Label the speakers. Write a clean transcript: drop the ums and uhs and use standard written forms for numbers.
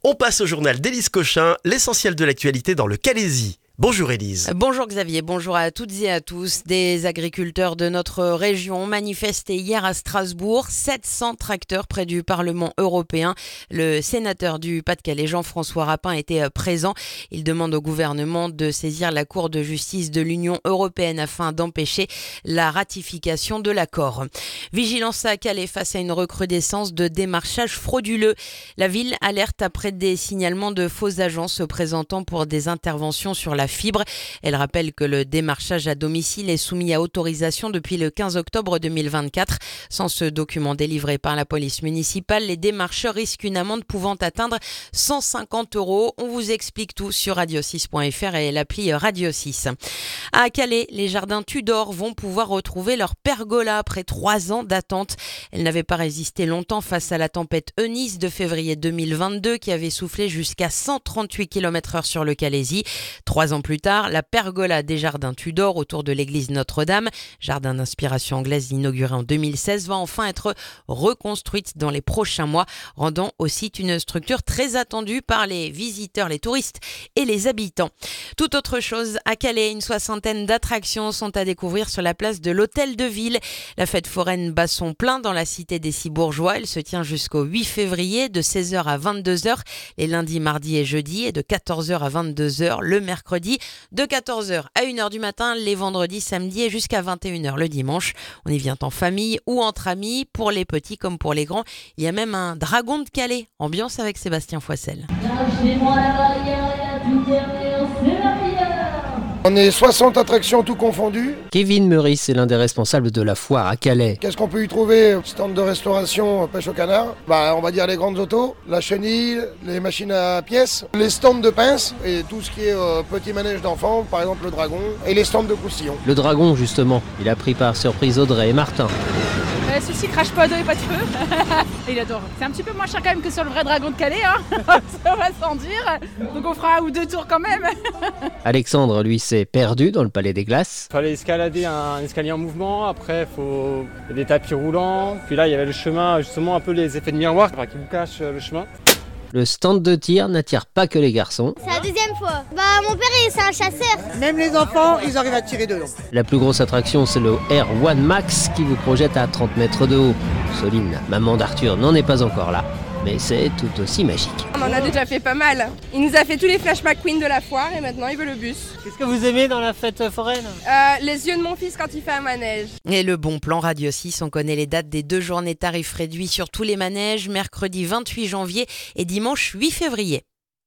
Speaker 1: On passe au journal d'Élise Cochin, l'essentiel de l'actualité dans le Calaisis. Bonjour Élise.
Speaker 2: Bonjour Xavier, bonjour à toutes et à tous. Des agriculteurs de notre région ont manifesté hier à Strasbourg, 700 tracteurs près du Parlement européen. Le sénateur du Pas-de-Calais, Jean-François Rapin, était présent. Il demande au gouvernement de saisir la Cour de justice de l'Union européenne afin d'empêcher la ratification de l'accord. Vigilance à Calais face à une recrudescence de démarchage frauduleux. La ville alerte après des signalements de faux agents se présentant pour des interventions sur la fibre. Elle rappelle que le démarchage à domicile est soumis à autorisation depuis le 15 octobre 2024. Sans ce document délivré par la police municipale, les démarcheurs risquent une amende pouvant atteindre 150 €. On vous explique tout sur radio6.fr et l'appli Radio 6. À Calais, les jardins Tudor vont pouvoir retrouver leur pergola après 3 ans d'attente. Elle n'avait pas résisté longtemps face à la tempête Eunice de février 2022 qui avait soufflé jusqu'à 138 km/h sur le Calaisis. 3 ans plus tard, la pergola des jardins Tudor autour de l'église Notre-Dame, jardin d'inspiration anglaise inauguré en 2016, va enfin être reconstruite dans les prochains mois, rendant au site une structure très attendue par les visiteurs, les touristes et les habitants. Tout autre chose, à Calais, une soixantaine d'attractions sont à découvrir sur la place de l'Hôtel de Ville. La fête foraine bat son plein dans la cité des Cibourgeois. Elle se tient jusqu'au 8 février de 16h à 22h les lundis, mardis et jeudis et de 14h à 22h le mercredi, de 14h à 1h du matin les vendredis, samedis et jusqu'à 21h le dimanche. On y vient en famille ou entre amis, pour les petits comme pour les grands. Il y a même un dragon de Calais, ambiance avec Sébastien Foissel.
Speaker 3: On est 60 attractions tout confondues.
Speaker 4: Kevin Meurice est l'un des responsables de la foire à Calais.
Speaker 3: Qu'est-ce qu'on peut y trouver? Stand de restauration, pêche au canard. On va dire les grandes autos, la chenille, les machines à pièces, les stands de pinces et tout ce qui est petit manège d'enfants, par exemple le dragon, et les stands de cousillons.
Speaker 4: Le dragon, justement, il a pris par surprise Audrey et Martin.
Speaker 5: Celui-ci crache pas d'eau et pas de feu. Il adore. C'est un petit peu moins cher quand même que sur le vrai dragon de Calais, hein. Ça va sans dire. Donc on fera 1 ou 2 tours quand même.
Speaker 4: Alexandre, lui, s'est perdu dans le Palais des Glaces.
Speaker 6: Il fallait escalader un escalier en mouvement, après il y a des tapis roulants, puis là il y avait le chemin, justement un peu les effets de miroir qui vous cachent le chemin.
Speaker 4: Le stand de tir n'attire pas que les garçons.
Speaker 7: C'est la deuxième fois. Mon père, c'est un chasseur.
Speaker 8: Même les enfants, ils arrivent à tirer dedans.
Speaker 4: La plus grosse attraction, c'est le Air One Max qui vous projette à 30 mètres de haut. Soline, maman d'Arthur, n'en est pas encore là. Mais c'est tout aussi magique.
Speaker 9: On en a déjà fait pas mal. Il nous a fait tous les Flash McQueen de la foire et maintenant il veut le bus.
Speaker 10: Qu'est-ce que vous aimez dans la fête foraine?
Speaker 9: Les yeux de mon fils quand il fait un manège.
Speaker 2: Et le bon plan Radio 6, on connaît les dates des 2 journées tarifs réduits sur tous les manèges, mercredi 28 janvier et dimanche 8 février.